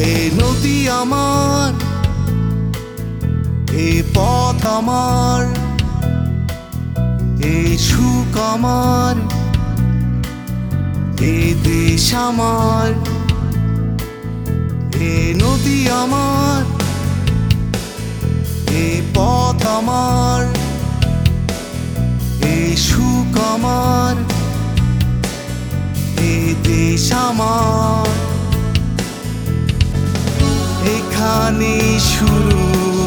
এ নদী আমার, এ পথ আমার, এ সুখ আমার, এ দেশ আমার। এ নদী আমার, এ পথ আমার, এ সুখ আমার, এ দেশ আমার। এখানে শুরু,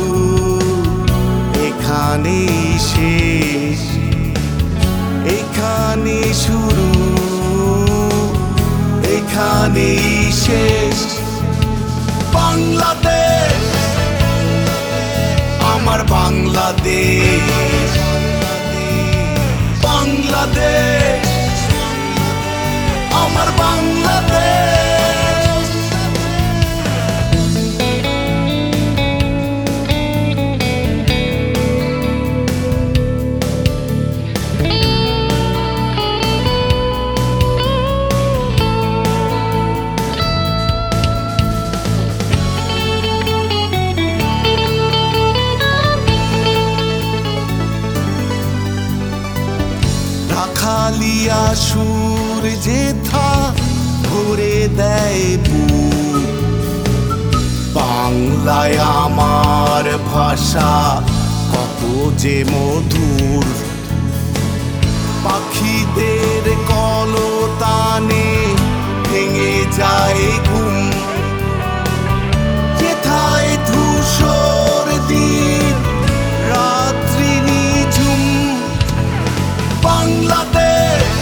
এখানে শেষ, এখানে শুরু, এখানে শেষ। বাংলাদেশ আমার, বাংলাদেশ, বাংলাদেশ আমার, বাংলাদেশ। রাখালিয়া সুর যেথা ভরে দেয় বুক, বাংলায় আমার ভাষা কত যে মধুর। পাখিদের কলতানে ভেঙে যায় ঘুম, যেথায় ধূসর দিন রাত্রি নিঝুম। বাংলাদেশ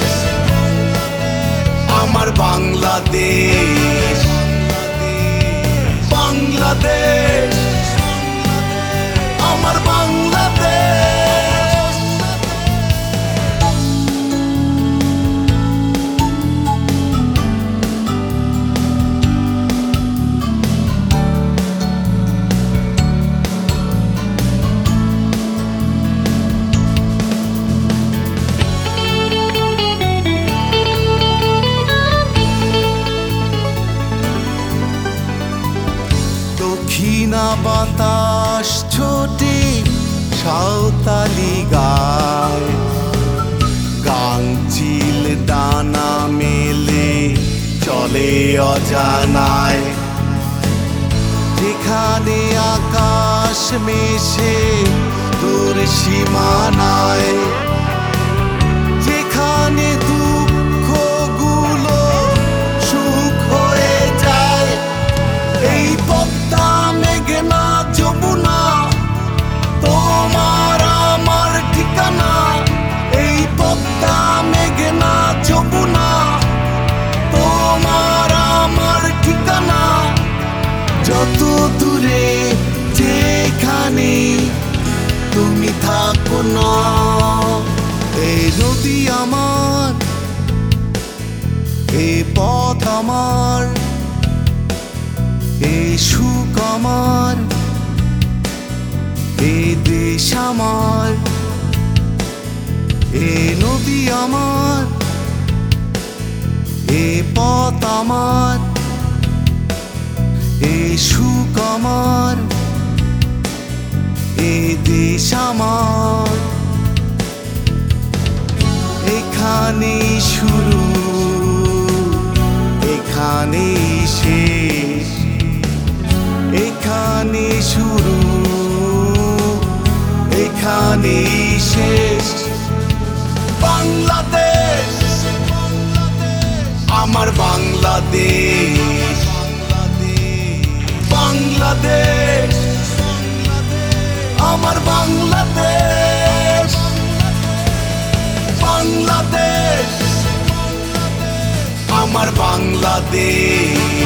আমার, বাংলাদেশ, বাংলাদেশ আমার, বাংলাদেশ। দক্ষিণা বাতাস ছোটে সাঁওতালি গায়, গাংচিল ডানা মেলে চলে অজানায়। যেখানে আকাশ মেশে দূর সীমানায়, যেখানে দুঃখগুলো সুখ হয়ে যায়। এই পদ্মা মেঘনা যমুনা তোমার আমার ঠিকানা। এই পদ্মা মেঘনা যমুনা তোমার আমার ঠিকানা। যত দূরে যেখানে তুমি থাকো না। এই নদী আমার, এই পথ আমার, এই সুখ আমার, এই দেশ আমার। এই নদী আমার, এই পথ আমার, এই সুখ আমার, এই দেশ আমার। এখানে শুরু, এখানে শেষ, এখানে শুরু, এখানে শেষ। বাংলাদেশ আমার, বাংলাদেশ, বাংলাদেশ আমার, বাংলাদেশ, বাংলাদেশ আমার, বাংলাদেশ।